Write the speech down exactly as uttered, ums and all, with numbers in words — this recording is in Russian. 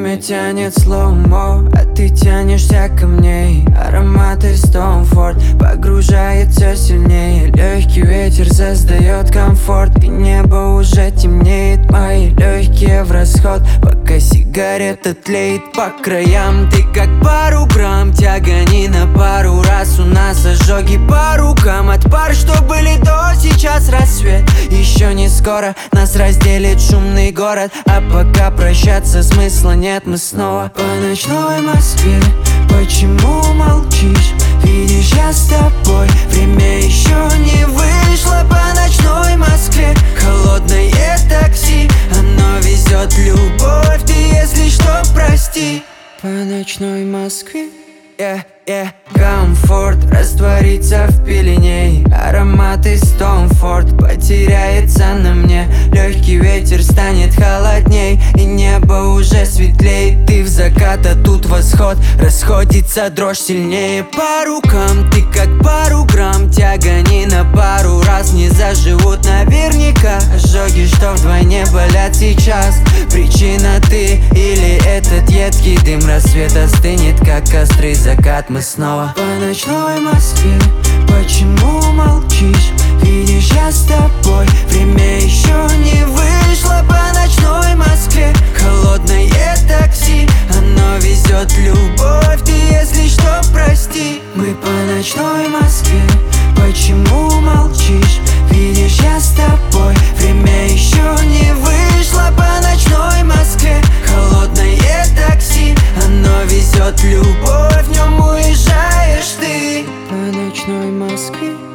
Время тянет слоумо, а ты тянешься ко мне. Аромат из Tom Ford погружает все сильнее. Легкий ветер создает комфорт, и небо уже темнеет. Мои легкие в расход, пока сигарета тлеет по краям. Ты как пару грамм, тягани на пару раз. У нас ожоги по рукам от пар, что были до, сейчас рассвет. Еще не скоро нас разделит шумный город, а пока прощаться смысла нет, мы снова по ночной Москве. Почему молчишь? Видишь, я с тобой. Время еще не вышло по ночной Москве. Холодное такси, оно везет любовь. Ты, если что, прости. По ночной Москве. Yeah, yeah. Комфорт растворится в пелене. Аромат из Tom Ford потеряется на мне. Легкий ветер станет холодней, и небо уже светлеет. Ты в закат, а тут восход. Расходится дрожь сильнее по рукам. Ты как пару грамм, тягани на пару раз. Не заживут наверняка ожоги, что вдвойне болят сейчас. Причина ты или этот едкий дым? Рассвет остынет, как острый закат. Мы снова по ночной Москве. Почему молчишь? Видишь, я с тобой. Время еще не вышло по ночной Москве. Холодное такси, оно везет любовь. Ты, если что, прости. Мы по ночной Москве. Почему молчишь? Видишь, я с тобой. Время еще не вышло по ночной Москве. Холодное такси, оно везет любовь. В нем уезжаешь ты. По ночной Москве.